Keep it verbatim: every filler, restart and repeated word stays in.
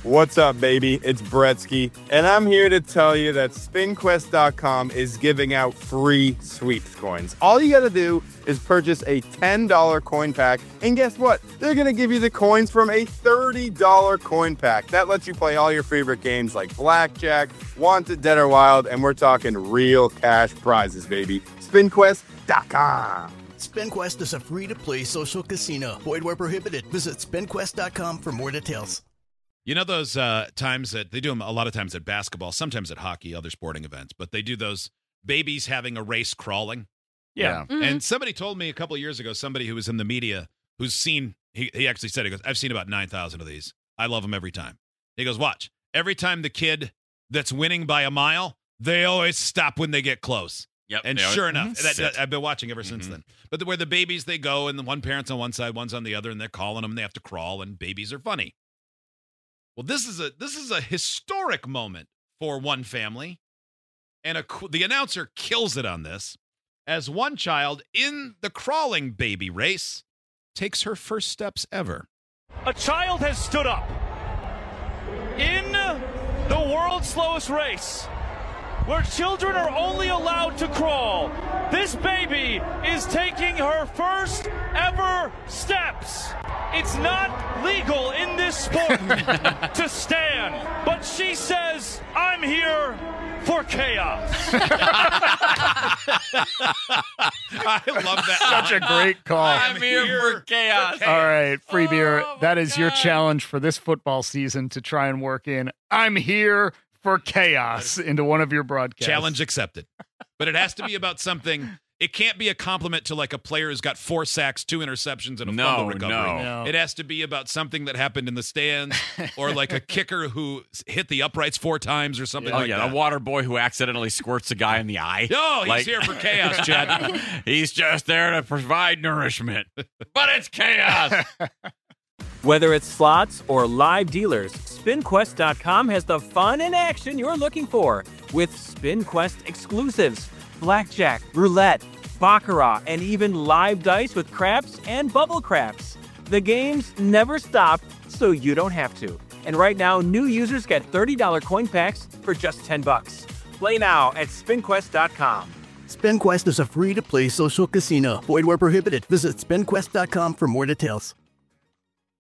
What's up, baby? It's Bretsky, and I'm here to tell you that spin quest dot com is giving out free sweeps coins. All you gotta do is purchase a ten dollars coin pack, and guess what? They're gonna give you the coins from a thirty dollars coin pack. That lets you play all your favorite games like Blackjack, Wanted, Dead or Wild, and we're talking real cash prizes, baby. spin quest dot com. SpinQuest is a free-to-play social casino. Void where prohibited. Visit spin quest dot com for more details. You know those uh, times that they do them a lot of times at basketball, sometimes at hockey, other sporting events, but they do those babies having a race crawling. Yeah. Mm-hmm. And somebody told me a couple of years ago, somebody who was in the media who's seen, he, he actually said, he goes, I've seen about nine thousand of these. I love them every time. He goes, watch. Every time the kid that's winning by a mile, they always stop when they get close. Yep. And They sure always- enough, that, that, I've been watching ever since Mhm. then. But the, where the babies, they go, and the one parent's on one side, one's on the other, and they're calling them, and they have to crawl, and babies are funny. Well, this is a this is a historic moment for one family, and a, the announcer kills it on this, as one child in the crawling baby race takes her first steps ever. A child has stood up in the world's slowest race, where children are only allowed to crawl. This baby is taking her first ever steps. It's not legal in this sport to stand, but she says, I'm here for chaos. I love that. Such a great call. I'm here for chaos. for All right, free beer. Oh, That my is your God. challenge for this football season to try and work in I'm here for chaos into one of your broadcasts. Challenge accepted. But it has to be about something. It can't be a compliment to like a player who's got four sacks, two interceptions, and a No, fumble recovery. no. No. It has to be about something that happened in the stands, or like a kicker who hit the uprights four times or something Oh, like yeah, that. the water boy who accidentally squirts a guy in the eye. Oh, he's Like- here for chaos, Chad. He's just there to provide nourishment. But it's chaos. Whether it's slots or live dealers, spin quest dot com has the fun and action you're looking for with SpinQuest exclusives, blackjack, roulette, baccarat, and even live dice with craps and bubble craps. The games never stop, so you don't have to. And right now, new users get thirty dollars coin packs for just ten bucks. Play now at spin quest dot com. SpinQuest is a free-to-play social casino. Void where prohibited. Visit spin quest dot com for more details.